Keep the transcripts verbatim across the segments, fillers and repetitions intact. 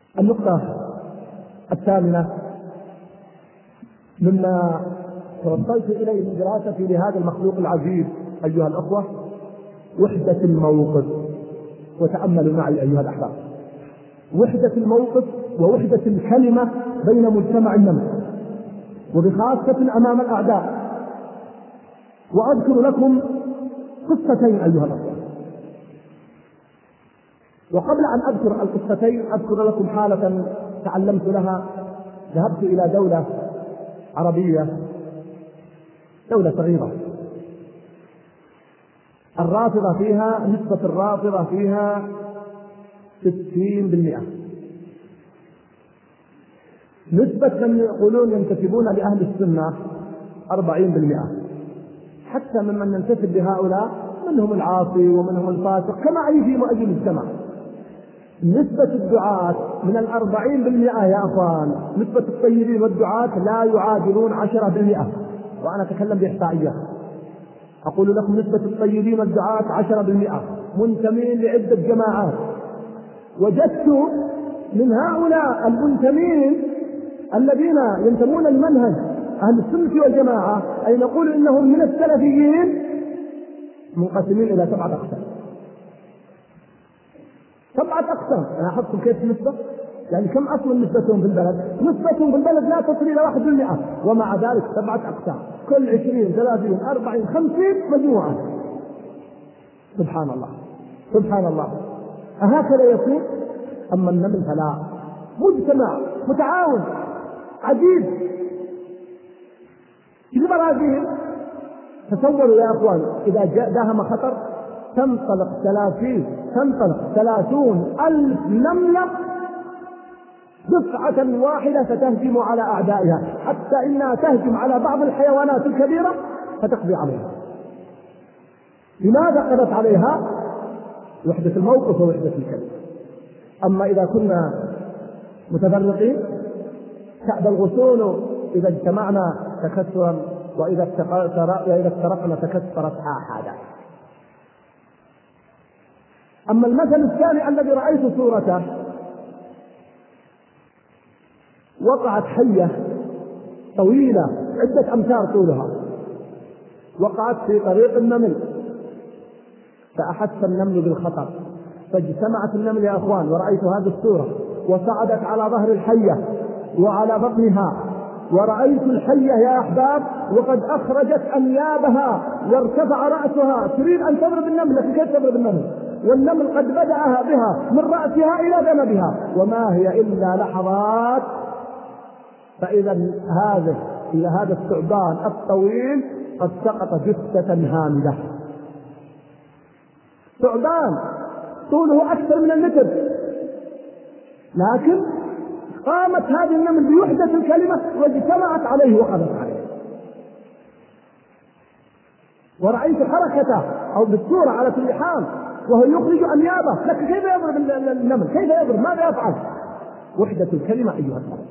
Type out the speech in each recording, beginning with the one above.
النقطة الثامنة مما توصلت إليه من دراستي لهذا المخلوق العزيز أيها الأخوة وحدة الموقف. وتأملوا معي أيها الأحباب، وحدة الموقف ووحدة الكلمة بين مجتمع النمل وبخاصة أمام الأعداء. وأذكر لكم قصتين أيها الأخوة، وقبل أن أذكر القصتين أذكر لكم حالة تعلمت لها. ذهبت إلى دولة عربية، دولة صغيرة، الرافضة فيها نسبة الرافضة فيها ستين بالمئة، نسبة من يقولون ينتسبون لأهل السنة أربعين بالمئة. حتى ممن ينتسب لهؤلاء منهم العاصي ومنهم الفاسق كما أي في أي مجتمع. نسبة الدعاة من الأربعين بالمئة يا أخوان، نسبة الطيبين والدعاة لا يعادلون عشرة بالمئة، وأنا أتكلم بإحصائيات. أقول لكم نسبة الطيبين والدعاة عشرة بالمئة منتمين لعدة جماعات. وجدت من هؤلاء المنتمين الذين ينتمون لمنهج أهل السنة والجماعة أي نقول إنهم من السلفيين منقسمين إلى سبعة أقسام. سبعة أقسام، أنا أحطكم كيف النسبة؟ يعني كم أصل نسبتهم في البلد؟ نسبتهم في البلد لا تصل إلى واحد بالمئة، ومع ذلك سبعة أقسام، كل عشرين ثلاثين أربعين خمسين مجموعة. سبحان الله سبحان الله، أهكذا يكون؟ أما النمل فلا، مجتمع متعاون عجيب. في البرازيل تصوروا يا أخوان إذا جاء داهم خطر تنطلق ثلاثين تنطلق ثلاثون ألف نملة دفعة واحدة ستهجم على أعدائها، حتى إنها تهجم على بعض الحيوانات الكبيرة فتقضي عليها. لماذا قضت عليها؟ وحدة الموقف ووحدة الكلمة. أما إذا كنا متفرقين كأب الغصون إذا اجتمعنا تكسرا وإذا افترقنا تكسرت آحادا. أما المثل الثاني الذي رأيت صورته، وقعت حية طويلة عدة أمتار طولها، وقعت في طريق النمل، فأحس النمل بالخطر، فاجتمعت النمل يا أخوان، ورأيت هذه الصورة، وصعدت على ظهر الحية وعلى بطنها، ورأيت الحية يا أحباب وقد أخرجت أنيابها وارتفع رأسها تريد أن تضرب النمل، لكن كيف تضرب النمل؟ والنمل قد بدأها بها من رأسها إلى ذنبها، وما هي إلا لحظات. فإذا هذا إلى هذا الثعبان الطويل قد سقط جثة هامدة. ثعبان طوله أكثر من المتر، لكن قامت هذه النمل بوحدة الكلمة واجتمعت عليه وقضت عليه. ورأيت حركته أو بالصورة على كل حال وهو يخرج أنيابه، لكن كيف يضرب النمل؟ كيف يضرب؟ ماذا يفعل؟ وحدة الكلمة أيها الناس.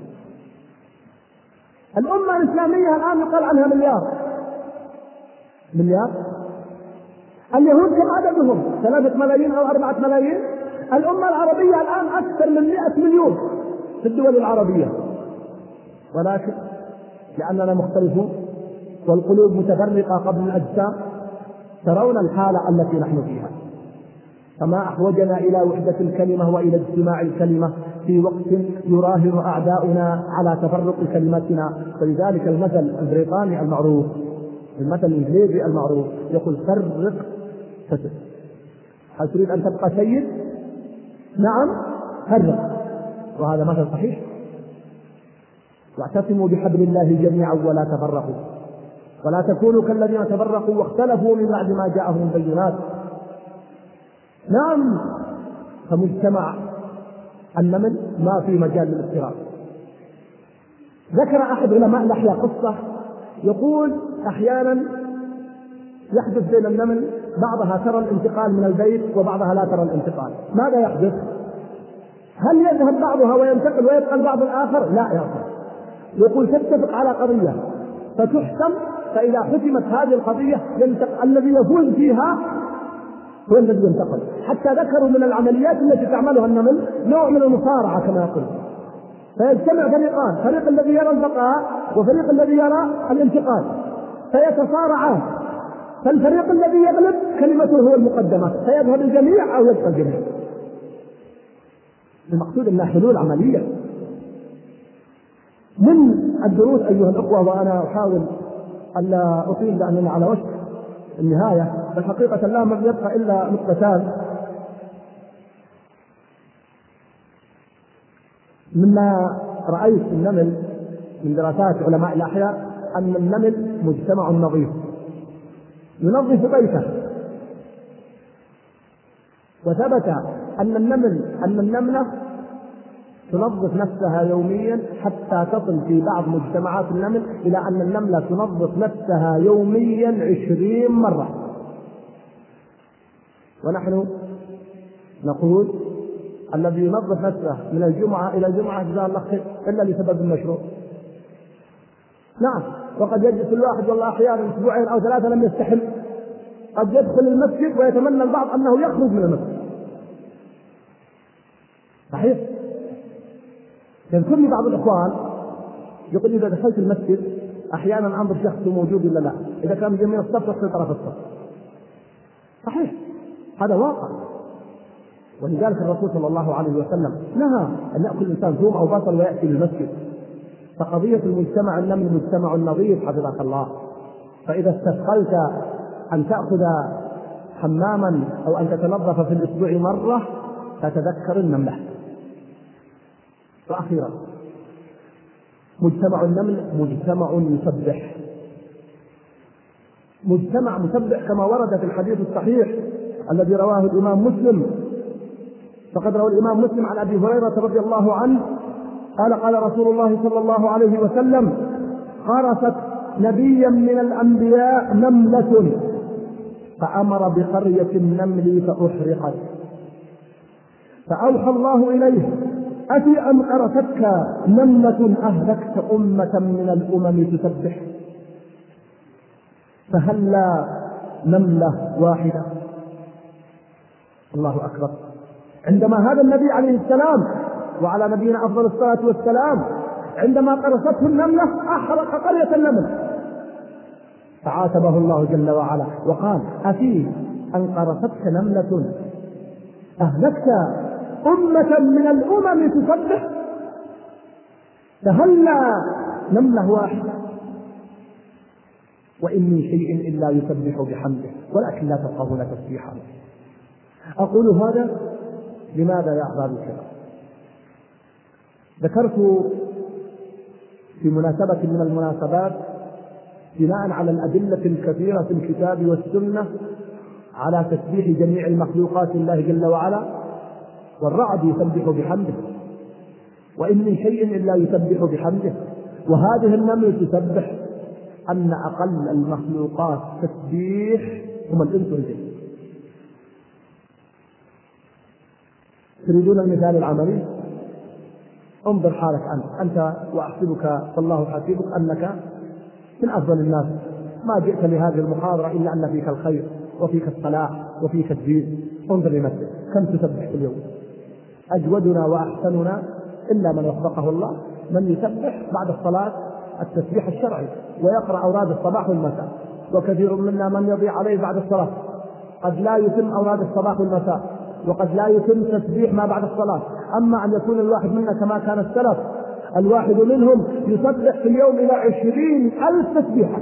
الأمة الإسلامية الآن يقال عنها مليار مليار. اليهود كم عددهم؟ ثلاثة ملايين أو أربعة ملايين. الأمة العربية الآن أكثر من مئة مليون في الدول العربية، ولكن لأننا مختلفون والقلوب متفرقة قبل الأجسام ترون الحالة التي نحن فيها. فما أحوجنا إلى وحدة الكلمة وإلى اجتماع الكلمة في وقت يراهن أعداؤنا على تفرق كلمتنا. فلذلك المثل البريطاني المعروف، المثل الإنجليزي المعروف يقول فرق فتر. هل تريد أن تبقى سيد؟ نعم فرق، وهذا مثل صحيح. واعتصموا بحبل الله جميعا ولا تفرقوا ولا تكونوا كالذين تفرقوا واختلفوا من بعد ما جاءهم البينات. نعم، فمجتمع النمل ما في مجال للافتراق. ذكر أحد علماء الأحياء قصة يقول أحيانا يحدث بين النمل بعضها ترى الانتقال من البيت وبعضها لا ترى الانتقال. ماذا يحدث؟ هل يذهب بعضها وينتقل ويبقى البعض الآخر؟ لا يا أخي، يقول تتفق على قضية فتحسم، فإذا حسمت هذه القضية الذي يفوز فيها هو الذي ينتقل. حتى ذكروا من العمليات التي تعملها النمل نوع من المصارعة كما يقول. فيجتمع فريقان، فريق الذي يرى البقاء وفريق الذي يرى الانتقال، فيتصارعان، فالفريق الذي يغلب كلمته هو المقدمة، فيذهب الجميع أو يبقى الجميع. المقصود أنها حلول عملية. من الدروس أيها الأخوة، وأنا أحاول ألا أطيل لأننا على وشك النهاية، فالحقيقة لا يبقى إلا نقطتان. مما رأيت النمل من دراسات علماء الأحياء أن النمل مجتمع نظيف ينظف بيته، وثبت أن النمل أن النملة تنظف نفسها يوميا، حتى تصل في بعض مجتمعات النمل إلى أن النملة تنظف نفسها يوميا عشرين مرة، ونحن نقول الذي ينظف نفسه من الجمعة إلى الجمعة جزاه الله خير إلا لسبب مشروع. نعم، وقد يجلس الواحد والله أحيانا أسبوعين أو ثلاثة لم يستحم، قد يدخل المسجد ويتمنى البعض أنه يخرج من المسجد. صحيح؟ يذكرني بعض الإخوان يقول إذا دخلت المسجد أحيانا أنظر شخص موجود ولا لا، إذا كان جميع الصف في طرف الصف. صحيح، هذا واقع. ولذلك الرسول صلى الله عليه وسلم نهى أن يأكل الإنسان ثوم أو بصل ويأتي للمسجد. فقضية المجتمع النمل مجتمع نظيف حفظك الله، فإذا استثقلت أن تأخذ حماما أو أن تتنظف في الأسبوع مرة فتذكر النملة. وأخيرا، مجتمع النمل مجتمع يسبح، مجتمع مسبح كما ورد في الحديث الصحيح الذي رواه الإمام مسلم. فقد روى الإمام مسلم عن أبي هريرة رضي الله عنه قال قال رسول الله صلى الله عليه وسلم: قرصت نبيا من الأنبياء نملة فأمر بقرية النمل فأحرقت، فأوحى الله إليه: أفي أن قرصتك نملة أهلكت أمة من الأمم تسبح؟ فهلا نملة واحدة. الله أكبر. عندما هذا النبي عليه السلام وعلى نبينا أفضل الصلاة والسلام عندما قرصته النملة أحرق قرية النمل، فعاتبه الله جل وعلا وقال: أفي أن قرصتك نملة أهلكت أمة من الأمم تسبح؟ فهلا نملة واحدة. وإن من شيء إلا يسبح بحمده ولكن لا تفقهون تسبيحه. أقول هذا لماذا يا أحبابي الكرام؟ ذكرت في مناسبة من المناسبات بناء على الأدلة الكثيرة في الكتاب والسنة على تسبيح جميع المخلوقات الله جل وعلا، والرعد يسبح بحمده، وإن من شيء إلا يسبح بحمده، وهذه النمل تسبح، أن أقل المخلوقات تسبيح هم الإنس والجن. تريدون المثال العملي؟ انظر حالك أنت أنت وأحسبك فالله حسيبك أنك من أفضل الناس، ما جئت لهذه المحاضرة إلا أن فيك الخير وفيك الصلاح وفيك الدين. انظر لنفسك كم تسبح في اليوم. أجودنا وأحسننا إلا من وفقه الله من يسبح بعد الصلاة التسبيح الشرعي ويقرأ أوراد الصباح والمساء، وكثير منا من يضيع عليه بعد الصلاة، قد لا يتم أوراد الصباح والمساء، وقد لا يتم تسبيح ما بعد الصلاة. أما أن يكون الواحد منا كما كان السلف، الواحد منهم يسبح في اليوم إلى عشرين ألف تسبيحة.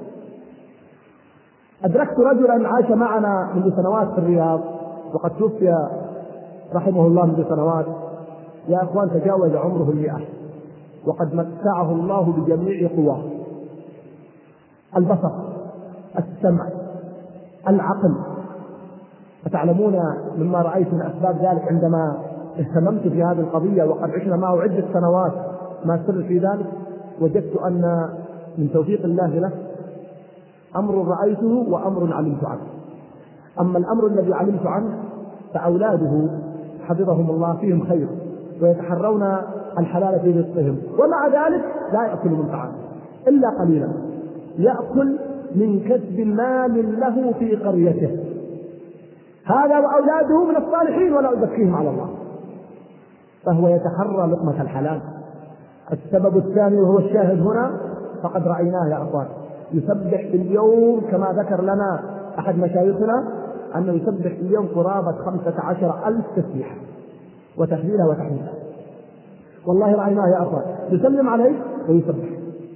أدركت رجلا عاش معنا منذ سنوات في الرياض وقد توفي رحمه الله منذ سنوات، يا أخوان تجاوز عمره المئة، وقد متعه الله بجميع قواه: البصر، السمع، العقل. فتعلمون مما رأيت من أسباب ذلك عندما اهتممت في هذه القضية وقد عشنا معه عدة سنوات ما سر في ذلك، وجدت أن من توفيق الله له أمر رأيته وأمر علمت عنه. أما الأمر الذي علمت عنه فأولاده حفظهم الله فيهم خير ويتحرون الحلال في رزقهم، ومع ذلك لا يأكل من طعامه إلا قليلا، يأكل من كسب مال له في قريته. هذا وأولاده من الصالحين ولا أزكيهم على الله، فهو يتحرى لقمة الحلال. السبب الثاني وهو الشاهد هنا فقد رأيناه يا أخوان، يسبح في اليوم كما ذكر لنا أحد مشايخنا أنه يسبح في اليوم قرابة خمسة عشر ألف تسبيحة وتحليلها وتحميلها. والله رأيناه يا أخوان يسلم عليه ويسبح،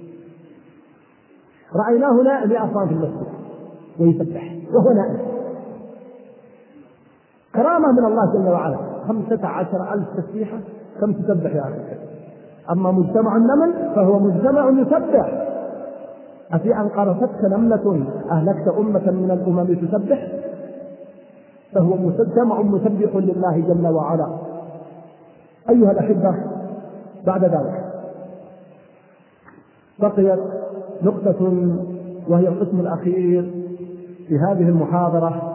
رأيناه نائم يا أخوان في المسجد ويسبح وهو نائم، كرامة من الله جل وعلا. خمسة عشر ألف تسبيحة كم تسبح يا أخي؟ أما مجتمع النمل فهو مجتمع يسبح. أفي أن قرصتك نملة أهلكت أمة من الأمم تسبح؟ فهو مجتمع مسبح لله جل وعلا. أيها الأحبة، بعد ذلك بقيت نقطة وهي القسم الأخير في هذه المحاضرة،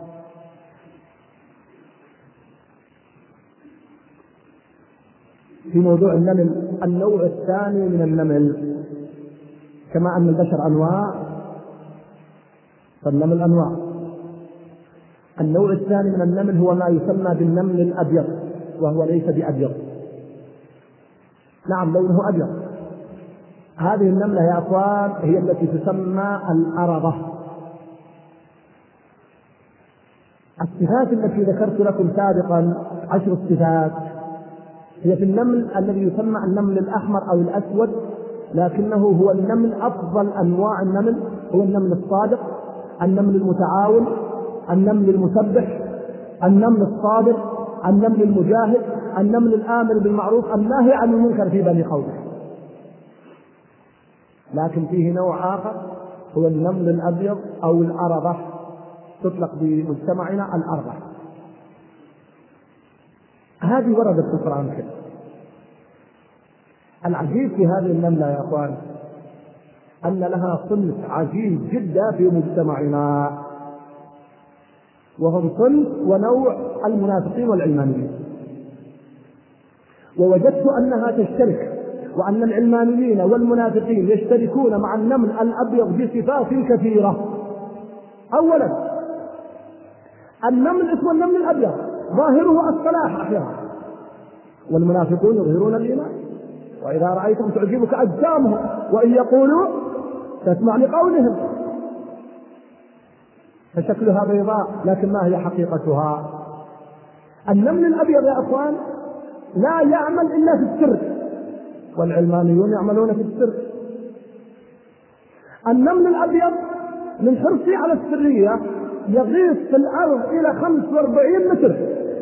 في موضوع النمل، النوع الثاني من النمل. كما أن البشر أنواع فالنمل أنواع. النوع الثاني من النمل هو ما يسمى بالنمل الأبيض، وهو ليس بأبيض، نعم لونه أبيض. هذه النملة يا أخوان هي التي تسمى الأرضة. الصفات التي ذكرت لكم سابقا عشر صفات هي في النمل الذي يسمى النمل الأحمر أو الأسود، لكنه هو النمل أفضل أنواع النمل، هو النمل الصادق، النمل المتعاون، النمل المسبح، النمل الصابر، النمل المجاهد، النمل الآمر بالمعروف الناهي عن المنكر في بني خوله. لكن فيه نوع آخر هو النمل الأبيض أو الأرضة، تطلق بمجتمعنا الأرضة. هذه وردت في القرآن الكريم. العجيب في هذه النملة يا أخوان أن لها صنف عجيب جدا في مجتمعنا، وهم صنف ونوع المنافقين والعلمانيين. ووجدت أنها تشترك، وأن العلمانيين والمنافقين يشتركون مع النمل الأبيض بصفات كثيرة. أولا النمل اسمه النمل الأبيض ظاهره الصلاح أحيانا، والمنافقون يظهرون الإيمان. وإذا رأيتم تعجبك أجسامهم وإن يقولوا تسمع لقولهم، فشكلها بيضاء لكن ما هي حقيقتها. النمل الأبيض يا أخوان لا يعمل إلا في السر، والعلمانيون يعملون في السر. النمل الأبيض من حرصه على السرية يغيث في الأرض إلى خمسة وأربعين متر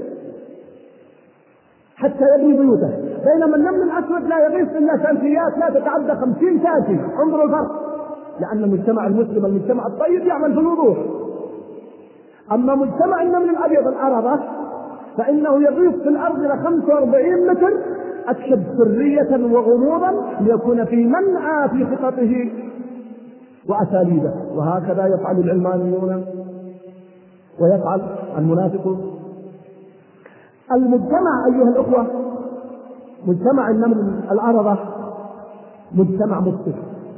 حتى يبني بيوته، بينما النمل الأسود لا يغيث إلا تنفيات لا تتعدى خمسين تاتي. انظروا الفرق، لأن المجتمع المسلم المجتمع الطيب يعمل في الوضوح. أما مجتمع النمل الأبيض الأرضة فإنه يغيث في الأرض إلى خمسة وأربعين متر أكشف سرية وغموضا ليكون في منعى في خططه وأساليبه. وهكذا يفعل العلمانيون ويفعل المنافقون. المجتمع أيها الأخوة، مجتمع النمل الأرضة مجتمع مفتوح.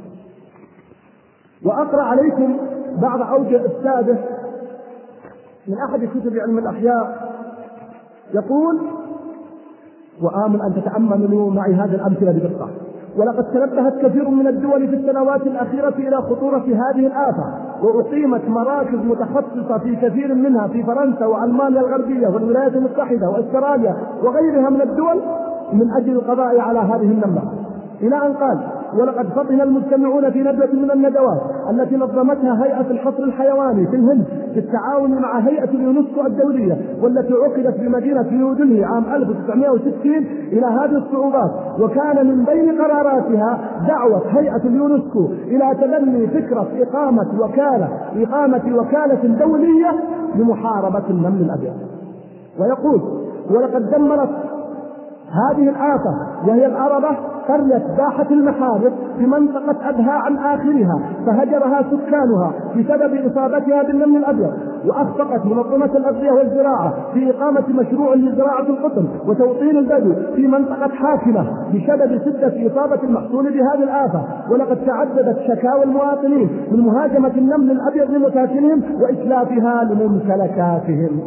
وأقرأ عليكم بعض أوجه إفساده من أحد كتب علم الأحياء، يقول: وآمل أن تتأملوا معي هذه الأمثلة بدقة. ولقد تنبهت كثير من الدول في السنوات الأخيرة إلى خطورة هذه الآفة، وأقيمت مراكز متخصصة في كثير منها في فرنسا وألمانيا الغربية والولايات المتحدة وأستراليا وغيرها من الدول من أجل القضاء على هذه النملة. إلى أن قال: ولقد فطن المجتمعون في ندوة من الندوات التي نظمتها هيئة الحصر الحيواني في الهند بالتعاون مع هيئة اليونسكو الدولية، والتي عقدت في مدينة نيودلهي عام ألف وتسعمائة وستين إلى هذه الصعوبات. وكان من بين قراراتها دعوة هيئة اليونسكو إلى تبني فكرة إقامة وكالة إقامة وكالة دولية لمحاربة النمل الأبيض. ويقول: ولقد دمرت هذه الآفة وهي الأرضة قرية باحة المحارق بمنطقة أبها عن آخرها، فهجرها سكانها بسبب إصابتها بالنمل الأبيض. وأخفقت منظمة الأغذية والزراعة في إقامة مشروع لزراعة القطن وتوطين البدو في منطقة حاكمة بسبب شدة إصابة المحصول بهذه الآفة. ولقد تعددت شكاوى المواطنين من مهاجمة النمل الأبيض لمساكنهم وإتلافها لممتلكاتهم.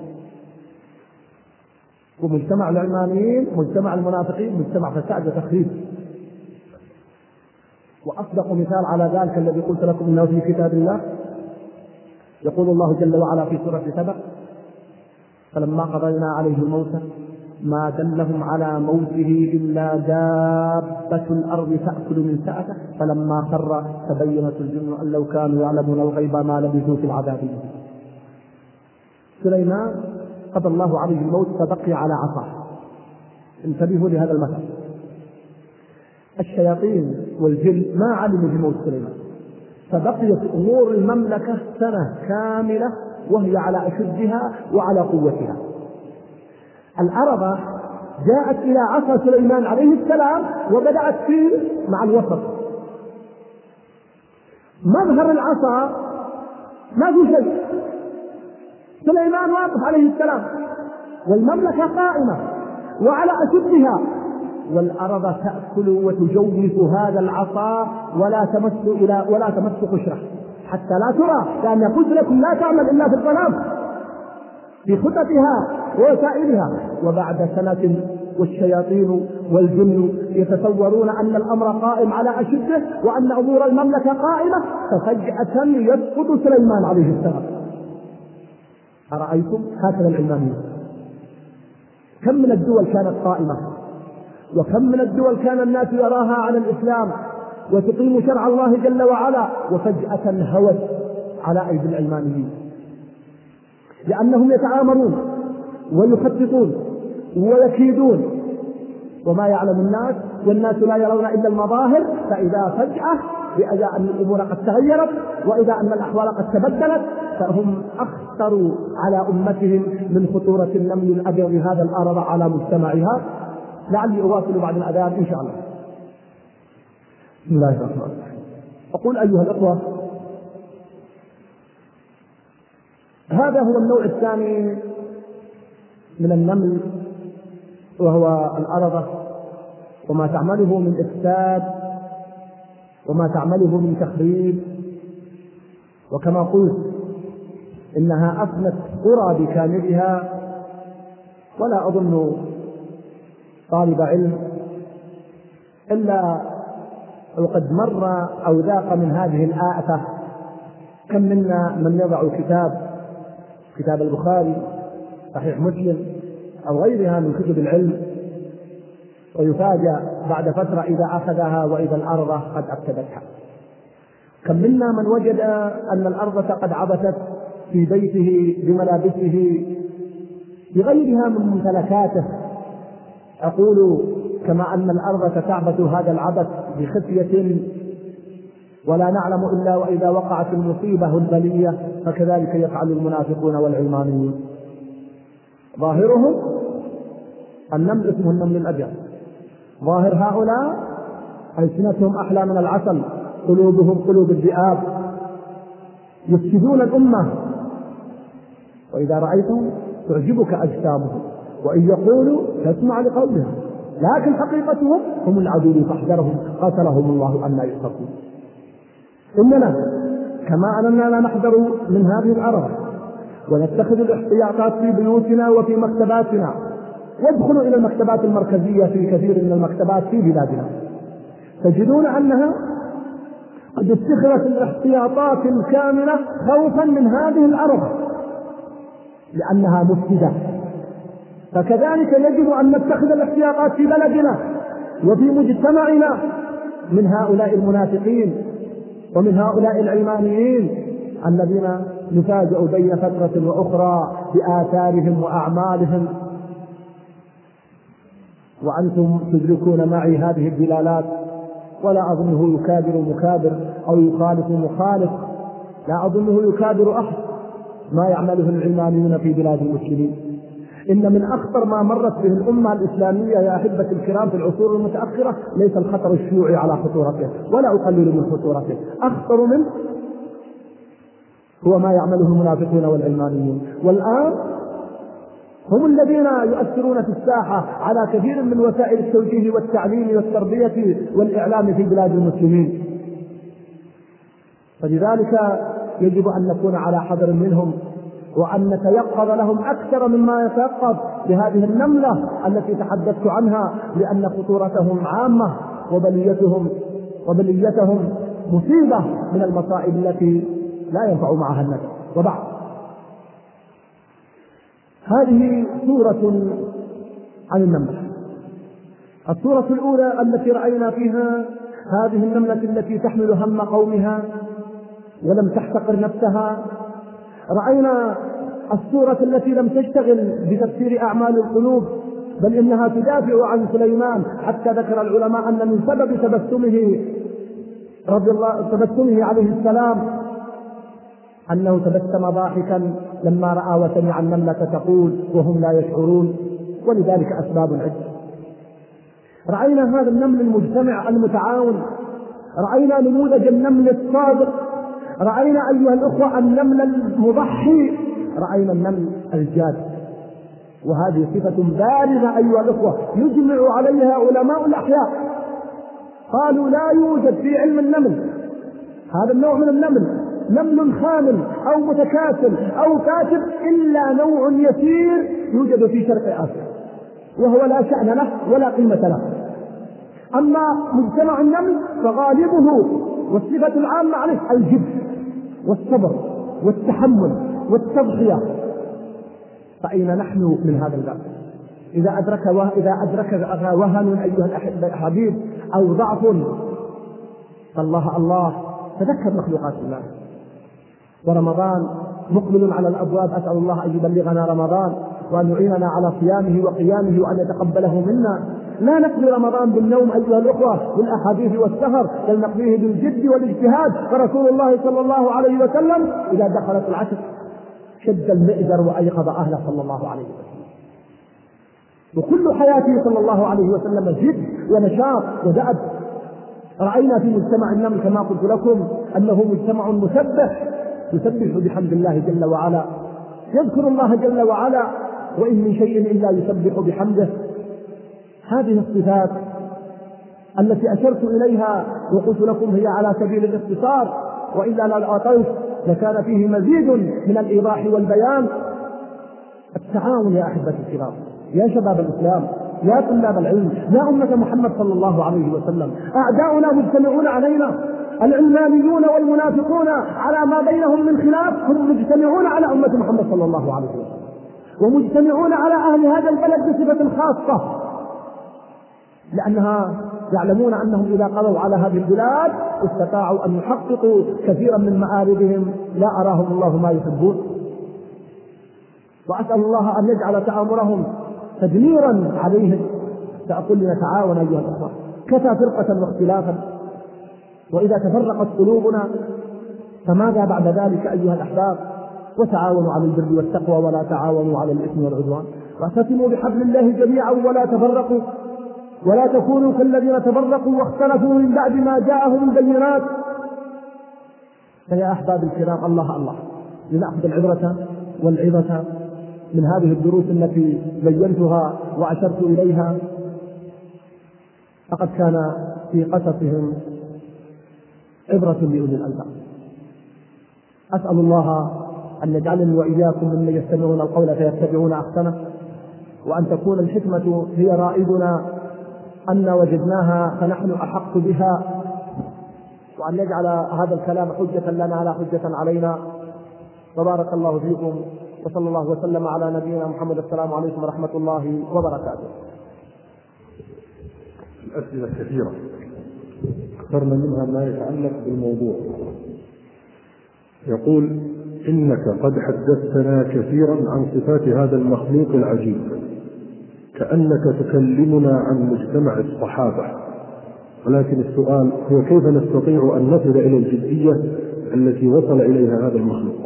ومجتمع العلمانيين، مجتمع المنافقين، مجتمع فساد وتخريب. وأصدق مثال على ذلك الذي قلت لكم إنه في كتاب الله، يقول الله جل وعلا في سورة سبأ: فلما قضينا عليه الموت ما دلهم على موته إلا دابة الأرض تأكل من سأته فلما خر تبينت الجن أن لو كانوا يعلمون الغيب ما لبثوا في العذاب. سليمان قضى الله عليه الموت فبقي على عصاه. انتبهوا لهذا المثل. الشياطين والجن ما علموا بموت سليمان، فبقيت أمور المملكة سنة كاملة وهي على أشدها وعلى قوتها. العربة جاءت إلى عصا سليمان عليه السلام وبدأت فيه مع الوسط. مظهر العصا ما في شيء، سليمان واقف عليه السلام والمملكة قائمة وعلى أشدها، والأرض تأكل وتجوف هذا العصا ولا تمس إلى ولا تمس قشره حتى لا ترى، لأن قلت لكم لا تعمل إلا في الظلام في خطتها ووسائلها. وبعد سنة والشياطين والجن يتصورون أن الأمر قائم على أشده وأن أمور المملكة قائمة، ففجأة يسقط سليمان عليه السلام. أرأيتم؟ هكذا العلمانيين. كم من الدول كانت قائمة، وكم من الدول كان الناس يراها على الإسلام وتقيم شرع الله جل وعلا، وفجأة هوت على أيدي العلمانيين، لأنهم يتآمرون ويخططون ويكيدون وما يعلم الناس، والناس لا يرون إلا المظاهر. فإذا فجأة بإذا أن الأمور قد تغيرت وإذا أن الأحوال قد تبدلت فهم أخطروا على أمتهم من خطورة النمل الأبيض هذا الأرض على مجتمعها. لعلي أواصل بعد الأذان إن شاء الله. بسم الله الرحمن الرحيم. أقول أيها الأخوة، هذا هو النوع الثاني من النمل، وهو الأرض وما تعمله من إفساد وما تعمله من تخريب. وكما قلت إنها أفنت قرى بكاملها، ولا أظن طالب علم إلا وقد مر أو ذاق من هذه الآفة. كم منا من يضع كتاب كتاب البخاري، صحيح مسلم أو غيرها من كتب العلم، ويفاجأ بعد فترة إذا أخذها وإذا الأرض قد أفسدتها. كم منا من وجد أن الأرض قد عبثت في بيته بملابسه بغيرها من ممتلكاته. أقول كما أن الأرض تعبث هذا العبث بخفية ولا نعلم إلا وإذا وقعت المصيبة البلية، فكذلك يفعل المنافقون والعلمانيون. ظاهرهم النمل اسمه النمل الأبيض، ظاهر هؤلاء ألسنتهم أحلى من العسل، قلوبهم قلوب الذئاب، يفسدون الأمة. وإذا رأيتهم تعجبك أجسامهم وإن يقولوا تسمع لقولهم، لكن حقيقتهم هم العدو فاحذرهم قتلهم الله أن يؤفكون. إننا كما أننا لا نحذر من هذه الأرض ونتخذ الاحتياطات في بيوتنا وفي مكتباتنا، وادخلوا إلى المكتبات المركزية في كثير من المكتبات في بلادنا تجدون أنها قد اتخذت الاحتياطات الكاملة خوفا من هذه الأرض لأنها مفسدة. فكذلك يجب أن نتخذ الاحتياطات في بلدنا وفي مجتمعنا من هؤلاء المنافقين ومن هؤلاء العلمانيين الذين نفاجأ بين فترة وأخرى بآثارهم وأعمالهم. وأنتم تدركون معي هذه الدلالات، ولا أظنه يكابر مكابر أو يخالف مخالف، لا أظنه يكابر أحد ما يعمله العلمانيون في بلاد المسلمين. إن من أخطر ما مرت به الأمة الإسلامية يا أحبة الكرام في العصور المتأخرة ليس الخطر الشيوعي على خطورته، ولا أقلل من خطورته، أخطر منه هو ما يعمله المنافقون والعلمانيون، والآن هم الذين يؤثرون في الساحة على كثير من وسائل التوجيه والتعليم والتربية والإعلام في بلاد المسلمين. فلذلك يجب أن نكون على حذر منهم، وأن نتيقظ لهم أكثر مما يتيقظ بهذه النملة التي تحدثت عنها، لأن خطورتهم عامة وبليتهم وبليتهم مصيبة من المصائب التي لا ينفع معها الندم. وبعد، هذه سورة عن النملة. السورة الأولى التي رأينا فيها هذه النملة التي تحمل هم قومها ولم تحتقر نفسها. رأينا السورة التي لم تشتغل بتفسير أعمال القلوب، بل إنها تدافع عن سليمان، حتى ذكر العلماء أن من سبب تبسمه رضي الله تبسمه عليه السلام أنه تبسم ضاحكا لما رأى وسمع النملة تقول وهم لا يشعرون، ولذلك أسباب عدة. رأينا هذا النمل المجتمع المتعاون، رأينا نموذج النمل الصادق، رأينا أيها الأخوة النمل المضحي، رأينا النمل الجاد. وهذه صفة بارزة أيها الأخوة يجمع عليها علماء الأحياء، قالوا لا يوجد في علم النمل هذا النوع من النمل نمل خامل أو متكاسل أو كاتب إلا نوع يسير يوجد في شرق آسيا، وهو لا شأن له ولا قيمة له. أما مجتمع النمل فغالبه والصفة العامة عليه الجد والصبر والتحمل والتضحية. فأين نحن من هذا الباب؟ إذا أدرك وه... إذا أدرك وهن أيها الحبيب أو ضعف، فالله الله تذكر مخلوقات الله. ورمضان مقبل على الأبواب، أسأل الله أن يبلغنا رمضان وأن يعيننا على صيامه وقيامه وأن يتقبله منا. لا نقضي رمضان بالنوم أيها الأخوة بالأحاديث والسهر، بل نقضيه بالجد والاجتهاد. فرسول الله صلى الله عليه وسلم إذا دخلت العشر شد المئزر وأيقظ أهله صلى الله عليه وسلم، وكل حياته صلى الله عليه وسلم جد ونشاط ودأب. رأينا في مجتمع النمل كما قلت لكم أنه مجتمع مسبح، يسبح بحمد الله جل وعلا، يذكر الله جل وعلا، وإن من شيء إلا يسبح بحمده. هذه الصفات التي أشرت إليها وقلت لكم هي على سبيل الاختصار، وإلا لا أطلت لكان فيه مزيد من الإيضاح والبيان. التعاون يا أحبتي الكرام، يا شباب الإسلام، يا طلاب العلم، يا أمة محمد صلى الله عليه وسلم، أعداؤنا مجتمعون علينا، العلمانيون والمنافقون على ما بينهم من خلاف هم مجتمعون على أمة محمد صلى الله عليه وسلم، ومجتمعون على أهل هذا البلد بصفة خاصة، لأنها يعلمون أنهم إذا قضوا على هذه البلاد استطاعوا أن يحققوا كثيرا من مآربهم لا أراهم الله ما يحبون. وأسأل الله أن يجعل تآمرهم تدميرا عليهم. سأقول لنتعاون أيها الأخوة، كفى فرقة واختلافا، وإذا تفرقت قلوبنا فماذا بعد ذلك أيها الأحباب؟ وتعاونوا على البر والتقوى ولا تعاونوا على الإثم والعدوان، واعتصموا بحبل الله جميعا ولا تفرقوا، ولا تكونوا كالذين تفرقوا واختلفوا من بعد ما جاءهم البينات. فيا أحباب الكرام، الله الله لنأخذ العبرة والعظة من هذه الدروس التي بينتها وأشرت إليها. فقد كان في قصصهم عبرة لأولي الألباب. أسأل الله أن يجعلني وإياكم ممن يستمعون القول فيتبعون أحسنه، وأن تكون الحكمة هي رائدنا أن وجدناها فنحن أحق بها، وأن يجعل هذا الكلام حجة لنا لا حجة علينا. وبارك الله فيكم، وصلى الله وسلم على نبينا محمد. السلام عليكم ورحمة الله وبركاته. الأسئلة كثيرة، اخترنا منها ما يتعلق بالموضوع. يقول: إنك قد حدثتنا كثيرا عن صفات هذا المخلوق العجيب، كأنك تكلمنا عن مجتمع الصحابة، ولكن السؤال هو كيف نستطيع أن نصل إلى الجزئية التي وصل إليها هذا المخلوق؟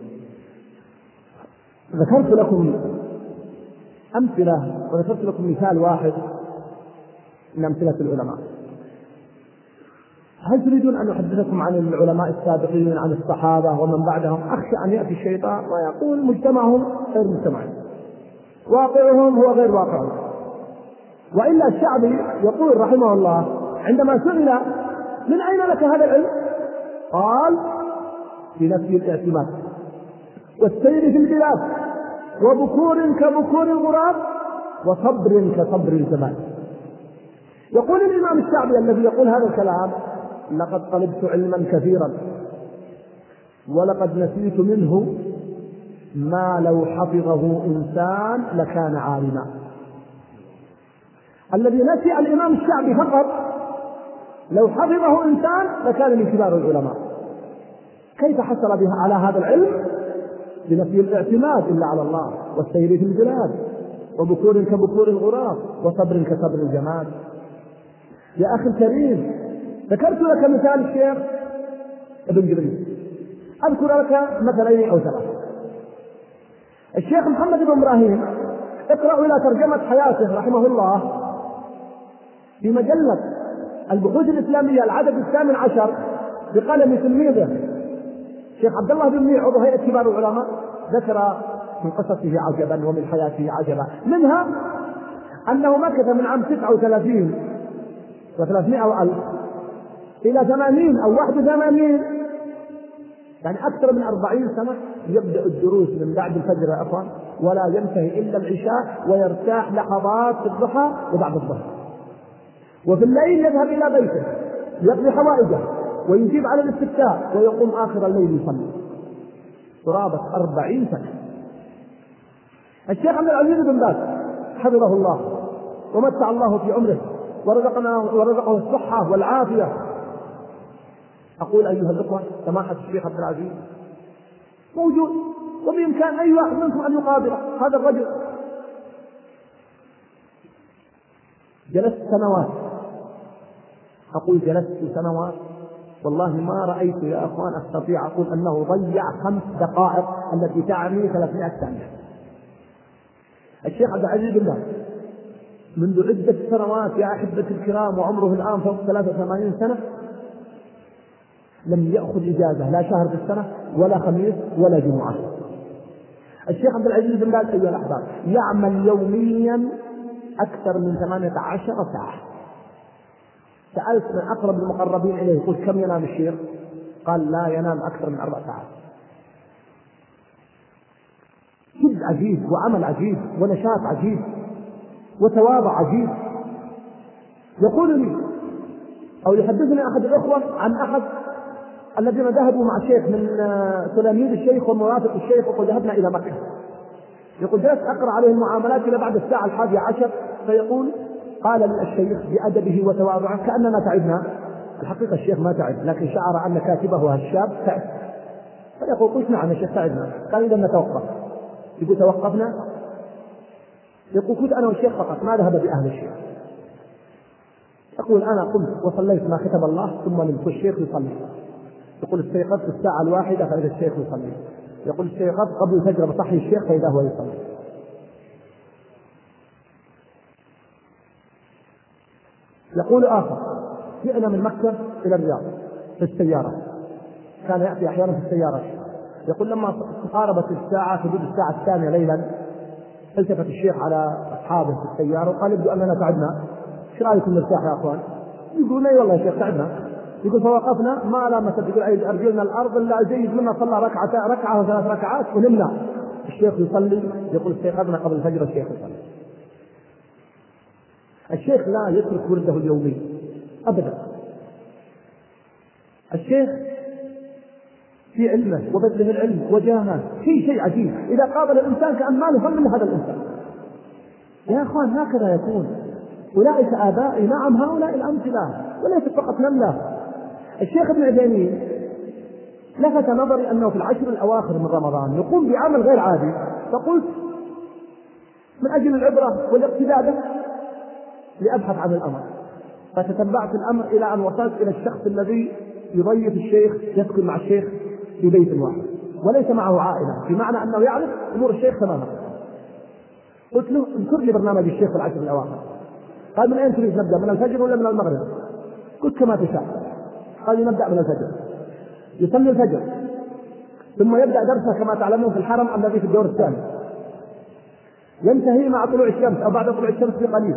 ذكرت لكم أمثلة، وذكرت لكم مثال واحد من أمثلة العلماء. هل تريدون أن أحدثكم عن العلماء السابقين عن الصحابة ومن بعدهم؟ أخشى أن يأتي الشيطان ويقول مجتمعهم غير مجتمعهم، واقعهم هو غير واقعهم. وإلا الشعبي يقول رحمه الله عندما سئل من أين لك هذا العلم؟ قال في نفي الاعتماد والسير في البلاد وبكور كبكور الغراب وصبر كصبر الجمال. يقول الإمام الشعبي الذي يقول هذا الكلام: لقد طلبت علما كثيرا ولقد نسيت منه ما لو حفظه إنسان لكان عالما. الذي نسي الإمام الشعبي فقط لو حفظه إنسان لكان من كبار العلماء. كيف حصل بها على هذا العلم؟ بنفي الاعتماد إلا على الله والسير في البلاد وبكور كبكور الغراب وصبر كصبر الجمال. يا أخي الكريم، ذكرت لك مثال الشيخ ابن جبريل، أذكر لك مثلين أو ثلاثة. الشيخ محمد بن إبراهيم، اقرأوا إلى ترجمة حياته رحمه الله في مجلة البحوث الإسلامية العدد الثامن عشر بقلم تلميذه الشيخ عبد الله بن ميع عضو هيئة كبار العلماء، ذكر من قصصه عجبا ومن حياته عجبا. منها أنه مكث من عام تسعة وثلاثين وثلاثمائة وألف إلى ثمانين أو واحد وثمانين، يعني أكثر من أربعين سنة يبدأ الدروس من بعد الفجر يا أخوان ولا ينتهي إلا العشاء، ويرتاح لحظات في الضحى وبعد الظهر، وفي الليل يذهب إلى بيته يقضي حوائجه ويجيب على الاستفتاء ويقوم آخر الليل يصلي. قرابة أربعين سنة. الشيخ عبد العزيز بن باز حفظه الله ومتع الله في عمره ورزقنا ورزقه الصحة والعافية. أقول أيها الأخوة، سماحة الشيخ عبد العزيز موجود وبإمكان أي واحد منكم أن يقابله. هذا الرجل جلست سنوات، أقول جلست سنوات والله ما رأيت يا أخوان أستطيع أقول أنه ضيع خمس دقائق التي تعني ثلاثمائة ثانية. الشيخ عبد العزيز بن باز منذ عدة سنوات يا أحبة الكرام وعمره الآن فوق ثلاثة وثمانين سنة لم يأخذ إجازة لا شهر في السنة ولا خميس ولا جمعة. الشيخ عبد العزيز بن باز أيها الأحباب يعمل يوميا أكثر من ثمانية عشر ساعة. سألت من أقرب المقربين إليه قلت كم ينام الشيخ؟ قال لا ينام أكثر من أربع ساعات. جد عجيب وعمل عجيب ونشاط عجيب وتواضع عجيب. يقول لي أو يحدثني أحد الأخوة عن أحد الذين ذهبوا مع شيخ من تلاميذ الشيخ ومرافق الشيخ وقد ذهبنا إلى مكة. يقول جلست أقرأ عليه المعاملات إلى بعد الساعة الحادية عشر فيقول قال لي الشيخ بأدبه وتواضعه كأننا تعبنا. الحقيقة الشيخ ما تعب، لكن شعر أن كاتبه الشاب تعب. فيقول قلت نعم يا شيخ تعبنا. قال إذا نتوقف. يقول توقفنا. يقول كنت أنا والشيخ فقط ما ذهب بأهل الشيخ. يقول أنا قمت وصليت ما كتب الله ثم نمت الشيخ يصلي. يقول استيقظت الساعة الواحدة فإذا الشيخ يصلي. يقول استيقظت قبل الفجر بصحي الشيخ فإذا هو يصلي. يقول آخر جئنا من مكة إلى الرياض في السيارة، كان يأتي أحيانا في السيارة. يقول لما قاربت الساعة حدود الساعة الثانية ليلا التفت الشيخ على أصحابه في السيارة وقال يبدو أننا تعبنا، ايش رأيكم نرتاح يا أخوان؟ يقول لا والله يا شيخ تعبنا. يقول فوقفنا ما لمست تقول أرجلنا الأرض إلا جيد منا صلى ركعة ركعة وثلاث ركعات ونمنا. الشيخ يصلي. يقول استيقظنا قبل الفجر الشيخ يصلي. الشيخ لا يترك ورده اليومي أبدا. الشيخ في علمه وبذله العلم وجاهه في شيء عجيب. إذا قابل الإنسان كأن ما له من هذا الإنسان. يا أخوان هكذا يكون. أولئك آبائي، نعم هؤلاء الأمثلة وليس فقط نملة. الشيخ ابن عثيمين لفت نظري أنه في العشر الأواخر من رمضان يقوم بعمل غير عادي، فقلت من أجل العبرة والاقتداء به لأبحث عن الأمر، فتتبعت الأمر إلى أن وصلت إلى الشخص الذي يضيف الشيخ يسكن مع الشيخ في بيت واحد وليس معه عائلة، بمعنى أنه يعرف أمور الشيخ تماما. قلت له اذكر لي برنامج الشيخ في العشر الأواخر. قال من أين تريد نبدأ، من الفجر ولا من المغرب؟ قلت كما تشاء. قال نبدأ من الفجر، يصلي الفجر ثم يبدأ درسه كما تعلمون في الحرم الذي في الدور الثاني، ينتهي مع طلوع الشمس أو بعد طلوع الشمس بقليل،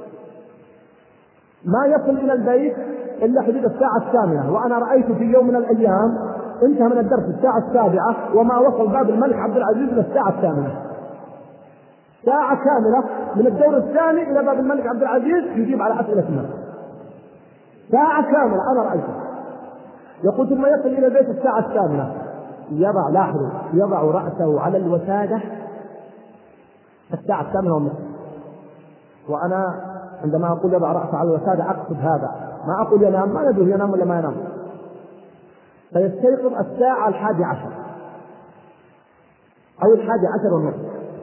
ما يصل إلى البيت إلا حدود الساعة الثامنة. وأنا رأيت في يوم من الأيام انتهى من الدرس الساعة السابعة وما وصل باب الملك عبد العزيز إلى الساعة الثامنة، ساعة كاملة من الدور الثاني إلى باب الملك عبد العزيز يجيب على أسئلة الناس، ساعة كاملة أنا رأيته. يقول ثم يصل إلى البيت الساعة الثامنة، يضع لاحظوا يضع رأسه على الوسادة الساعة الثامنة والنصف. وأنا عندما أقول يضع رأسه على الوسادة أقصد هذا، ما أقول ينام، ما ندري ينام ولا ما ينام. فيستيقظ الساعة الحادي عشر أو الحادي عشر والنصف،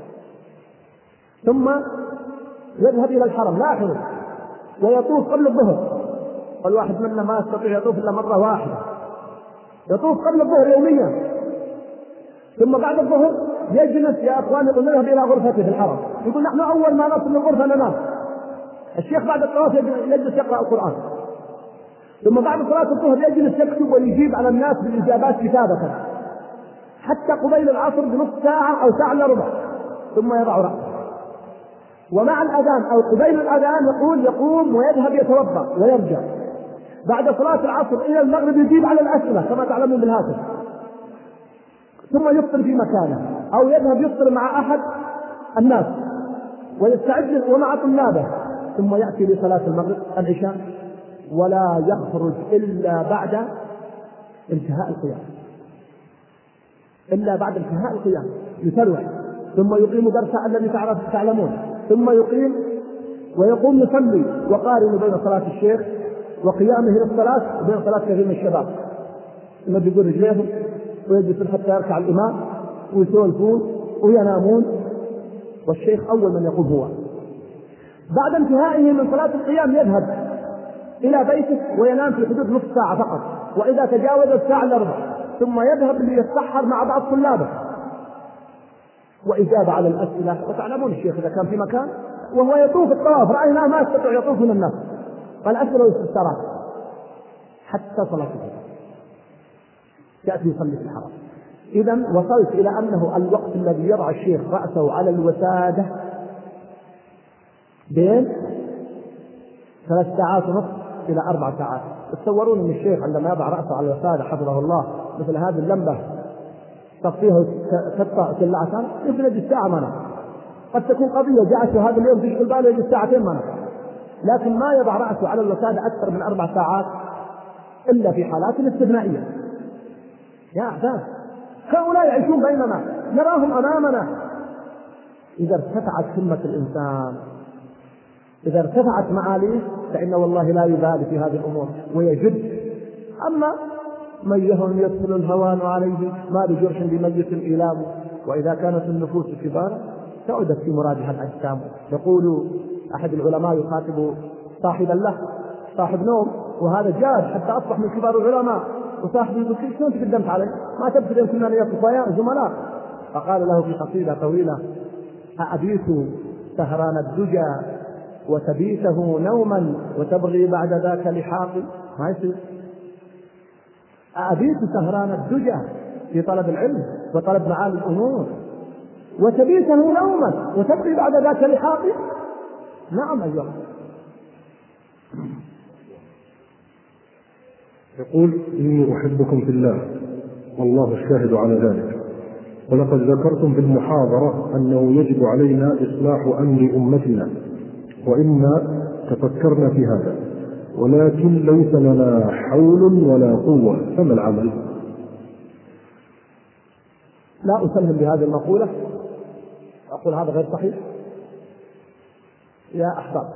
ثم يذهب إلى الحرم لاحظوا ويطوف قبل الظهر، والواحد منا ما يستطيع يطوف إلا مرة واحدة، يطوف قبل الظهر يوميا. ثم بعد الظهر يجلس يا أخوان يقول نذهب إلى غرفته في الحرم، يقول نحن أول ما نصل الغرفة ننام. الشيخ بعد الطواف يجلس يقرأ القرآن، ثم بعد صلاة الظهر يجلس يكتب ويجيب على الناس بالإجابات كتابة حتى قبيل العصر بنصف ساعة أو ساعة إلا ربع، ثم يضع رأسه. ومع الأذان أو قبيل الأذان يقول يقوم ويذهب يتوضأ ويرجع. بعد صلاة العصر إلى المغرب يجيب على الأسئلة كما تعلمون بالهاتف، ثم يفطر في مكانه أو يذهب يفطر مع أحد الناس ويستعد ومع طلابه، ثم يأتي لصلاة المغرب العشاء ولا يخرج إلا بعد انتهاء القيام، إلا بعد انتهاء القيام يتروح، ثم يقيم درسا الذي تعلمون، ثم يقيم ويقوم يصلي وقارن بين صلاة الشيخ وقيامه للصلاة وبين صلاة كثير من الشباب الذي يقول رجليهم ويجلس حتى يركع الإمام ويسولفون وينامون، والشيخ أول من يقوم هو. بعد انتهائه من صلاة القيام يذهب إلى بيته وينام في حدود نصف ساعة فقط، وإذا تجاوز الساعة الأربع ثم يذهب ليتسحر مع بعض طلابه وإجابة على الأسئلة. وتعلمون الشيخ إذا كان في مكان وهو يطوف الطواف رأيناه ما يستطيع يطوف من الناس، فالأسئلة والاستفسارات حتى صلاة الفجر يأتي يصلي في الحرم. إذن وصلت إلى أنه الوقت الذي يضع الشيخ رأسه على الوسادة بين ثلاث ساعات ونصف إلى أربع ساعات. تصورون أن الشيخ عندما يضع رأسه على الوسادة حفظه الله مثل هذه اللمبة تطفيها تطفى سلعة يمكن يجي ساعة منه، قد تكون قضية جاءته هذا اليوم تشغل باله يجي ساعتين منه، لكن ما يضع رأسه على الوسادة أكثر من أربع ساعات إلا في حالات استثنائية. يا أحباب هؤلاء يعيشون بيننا نراهم أمامنا. إذا ارتفعت همة الإنسان، إذا ارتفعت معاليه، فإن والله لا يبالي في هذه الأمور ويجد. أما من يهون يدخل الهوان عليه ما بجرح بميت إيلام، وإذا كانت النفوس كبارا تعودت في مرادها الأجسام. يقول أحد العلماء يخاطب صاحبا له صاحب نوم وهذا جاد حتى أصبح من كبار العلماء، وصاحبه يقول شلون تقدمت عليه ما تبكي كنا نياك زملاء؟ فقال له في قصيدة طويلة: أأبيت سهران الدجى وتبيته نوما وتبغي بعد ذاك لحاقي. ما يصير. أأبيت سهران الدجى في طلب العلم وطلب معالي الأمور وتبيته نوما وتبغي بعد ذاك لحاقي. نعم أيها. يقول: إني أحبكم في الله والله الشاهد على ذلك، ولقد ذكرتم في المحاضرة أنه يجب علينا إصلاح أمر أمتنا، وإنا تفكرنا في هذا، ولكن ليس لنا حول ولا قوة، فما العمل؟ لا أسلم بهذه المقولة، أقول هذا غير صحيح. يا أحباب،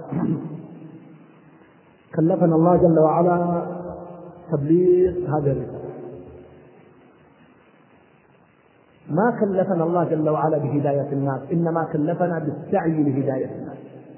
كلفنا الله جل وعلا تبليغ هذه الرسالة، ما كلفنا الله جل وعلا بهداية الناس، إنما كلفنا بالسعي لهداية الناس.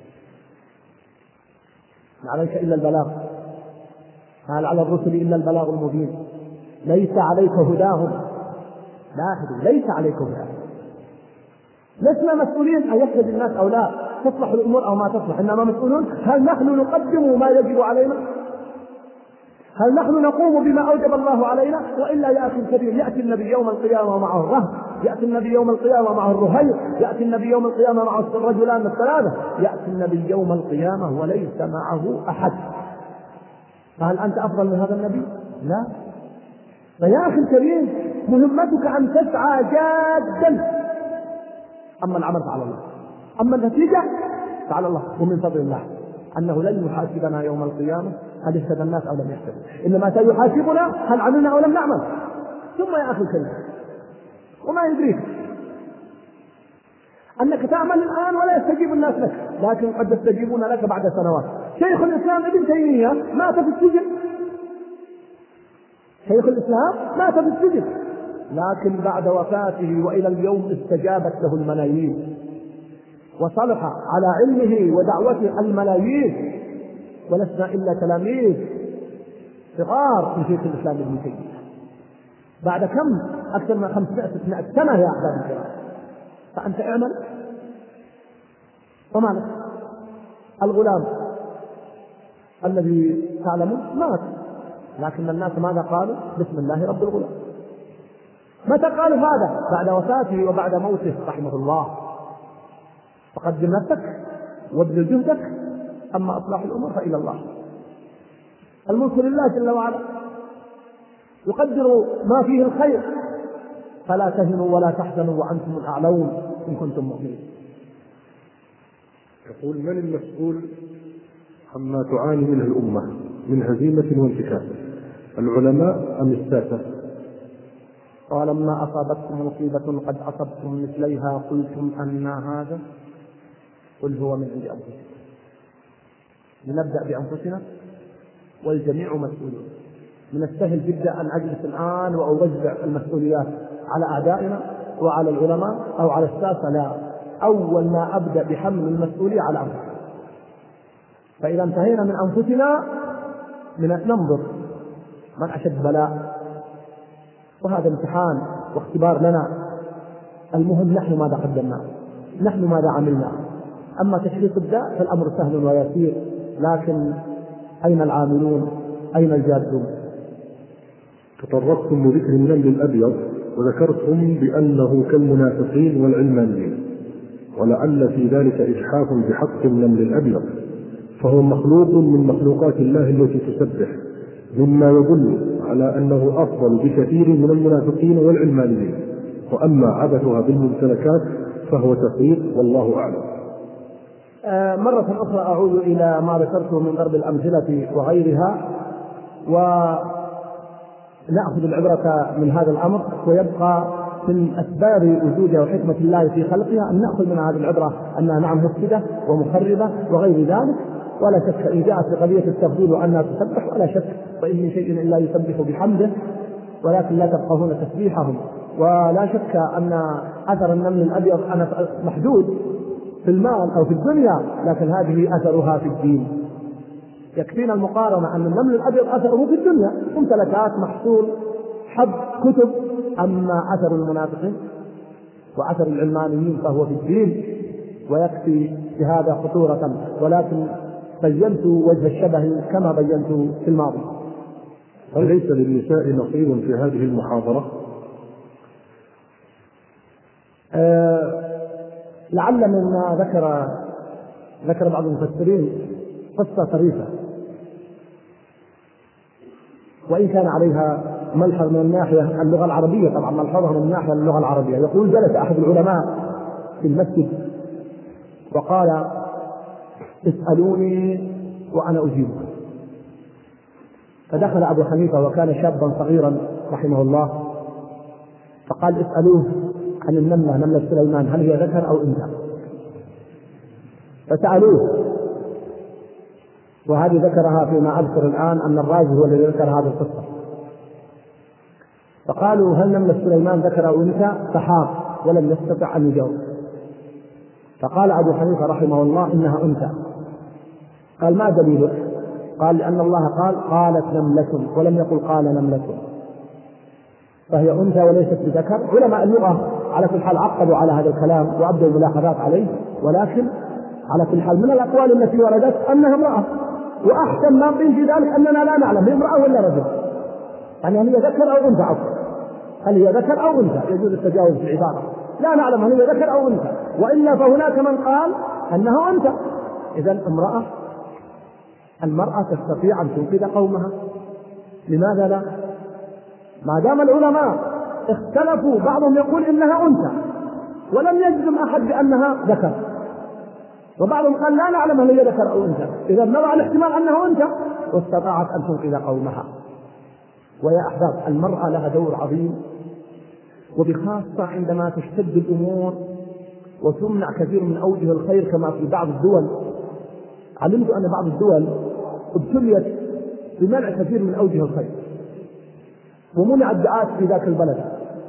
ما عليك إلا البلاغ، ما على الرسل إلا البلاغ المبين، ليس عليك هداهم. لاحظوا، ليس عليك هداهم. لسنا مسؤولين أن يهتدي الناس أو لا، تصلح الأمور أو ما تصلح، إنما مسؤولون هل نحن نقدم ما يجب علينا هل نحن نقوم بما أوجب الله علينا؟ وإلا يا أخي الكريم يأتي النبي يوم القيامة ومعه الرهب، يأتي النبي يوم القيامة معه الرهيب، يأتي النبي يوم القيامة معه الرجلان الثلاثة، يأتي النبي يوم القيامة وليس معه أحد. فهل أنت أفضل من هذا النبي؟ لا. فيا أخي الكريم مهمتك أن تسعى جادا، أما العمل فعلى الله، أما النتيجة فعلى الله. ومن فضل الله أنه لن يحاسبنا يوم القيامة هل اهتدى الناس أو لم يهتدوا، إنما سيحاسبنا هل عملنا أو لم نعمل. ثم يا أخي الكريم وما يدريك أنك تعمل الآن ولا يستجيب الناس لك، لكن قد يستجيبون لك بعد سنوات. شيخ الإسلام ابن تيمية مات في السجن، شيخ الإسلام مات في السجن، لكن بعد وفاته وإلى اليوم استجابت له الملايين، وصلح على علمه ودعوته الملايين، ولسنا إلا تلاميذ صغار لشيخ الإسلام ابن تيمية بعد كم؟ أكثر من خمسمائة ستمائة سنة يا أحباب الكرام. فأنت اعمل وما لك. الغلام الذي تعلمه مات، لكن الناس ماذا قالوا؟ بسم الله رب الغلام. متى قالوا هذا؟ بعد وفاته وبعد موته رحمه الله. فقدم نفسك وابذل جهدك، أما إصلاح الأمور فإلى الله. الملك لله جل وعلا، يقدر ما فيه الخير، فلا تهنوا ولا تحزنوا وأنتم الأعلون إن كنتم مؤمنين. يقول: من المسؤول عما تعاني منه الأمة من هزيمة وانتكاس، العلماء أم الساسة؟ ولما أصابتكم مصيبة قد أصبتم مثليها قلتم أن هذا، قل هو من عند أنفسكم. لنبدأ بأنفسنا والجميع مسؤولون. من السهل جدا أن أجلس الآن وأوزع المسؤوليات على أعدائنا وعلى العلماء أو على الساسة، لا. أول ما أبدأ بحمل المسؤولية على أنفسنا، فإذا انتهينا من أنفسنا من ننظر من أشد بلاء، وهذا امتحان واختبار لنا. المهم نحن ماذا قدمنا، نحن ماذا عملنا. أما تشخيص الداء فالأمر سهل ويسير، لكن أين العاملون؟ أين الجادون؟ تطرقتم لذكر النمل الأبيض وذكرتم بأنه كالمنافقين والعلمانيين، ولعل في ذلك إجحاف بحق النمل الأبيض، فهو مخلوق من مخلوقات الله التي تسبح، مما يدل على أنه أفضل بكثير من المنافقين والعلمانيين. وأما عبثها بالممتلكات فهو تفريط، والله أعلم. آه مرة أخرى أعود إلى ما ذكرته من ضرب الأمثلة وغيرها، ونأخذ العبرة من هذا الأمر، ويبقى من أسباب وجودها وحكمة الله في خلقها أن نأخذ من هذه العبرة أنها نعم مفسدة ومخربة وغير ذلك. ولا شك إن جاءت في قضية التفضيل وأنها تسبح، ولا شك وإن من شيء إلا يسبح بحمده ولكن لا تفقهون تسبيحهم. ولا شك أن أثر النمل الأبيض محدود في المال أو في الدنيا، لكن هذه أثرها في الدين. يكفينا المقارنة أن النمل الأبيض أثره في الدنيا ممتلكات، محصول، حب، كتب، أما أثر المنافقين وأثر العلمانيين فهو في الدين، ويكفي بهذا خطورة. ولكن بينت وجه الشبه كما بينت في الماضي. أليس للنساء نصيب في هذه المحاضرة؟ آه لعل مما ذكر ذكر بعض المفسرين قصة طريفة، وإن كان عليها ملحظ من الناحية اللغة العربية، طبعا ملحظها من الناحية اللغة العربية. يقول: جلس أحد العلماء في المسجد وقال: اسألوني وأنا أجيبكم. فدخل أبو حنيفة وكان شابا صغيرا رحمه الله، فقال: اسألوه عن النملة، نملة سليمان، هل هي ذكر أو أنثى؟ فسألوه، وهذه ذكرها فيما أذكر الآن أن الرازي هو الذي ذكر هذه القصة. فقالوا: هل نملة سليمان ذكر أو أنثى؟ فحاق ولم يستطع أن يجاوب. فقال أبو حنيفة رحمه الله: إنها أنثى. قال: ما دليلك؟ قال: لأن الله قال: قالت نملة، ولم يقل قال نملة، فهي أنثى وليست بذكر. علماء اللغة على كل حال عقبوا على هذا الكلام وأبدوا الملاحظات عليه، ولكن على كل حال من الأقوال التي وردت أنها امرأة، وأحسن ما قيل في ذلك أننا لا نعلم هي امرأة ولا رجل، يعني هل هي ذكر أو أنثى عفوا، هل هي ذكر أو أنثى، يجوز التجاوز في العبارة، لا نعلم هل هي ذكر أو أنثى، وإلا فهناك من قال أنه أنثى. إذن امرأة المرأة تستطيع أن تنقذ قومها، لماذا لا؟ ما دام العلماء اختلفوا، بعضهم يقول إنها أنثى ولم يجزم أحد بأنها ذكر، وبعضهم قال لا نعلم هل هي ذكر أو أنثى، إذا نضع الاحتمال أنه أنثى واستطاعت أن تنقذ قومها. ويا أحباب المرأة لها دور عظيم، وبخاصة عندما تشتد الأمور وتمنع كثير من أوجه الخير كما في بعض الدول. علمت أن بعض الدول ابتليت بمنع كثير من أوجه الخير ومنع الدعاة في ذاك البلد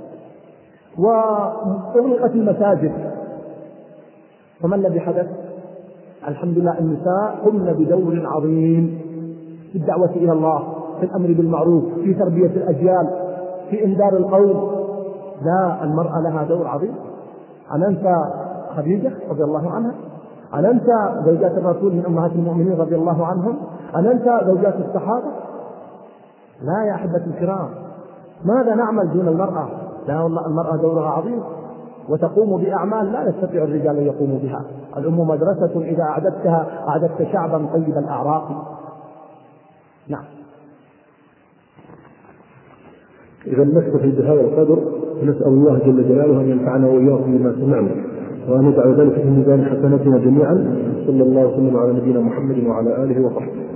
وأغلقت المساجد، فما الذي حدث؟ الحمد لله النساء قمن بدور عظيم في الدعوة إلى الله، في الأمر بالمعروف، في تربية الأجيال، في إنذار القوم. لا، المرأة لها دور عظيم. أننسى خديجة رضي الله عنها؟ أننسى زوجات الرسول من أمهات المؤمنين رضي الله عنهم؟ أننسى زوجات الصحابة؟ لا يا أحبة الكرام، ماذا نعمل دون المرأة؟ لا والله المرأة دورها عظيم، وتقوم بأعمال لا يستطيع الرجال أن يقوموا بها. الأم مدرسة إذا أعددتها أعددت شعبا طيب الأعراق. نعم. إذا نكتفي بهذا القدر، ونسأل الله جل جلاله أن ينفعنا وإياكم بما سمعنا، وأن يجعل ذلك في ميزان حسناتنا جميعا. صلى الله وسلم على نبينا محمد وعلى آله وصحبه.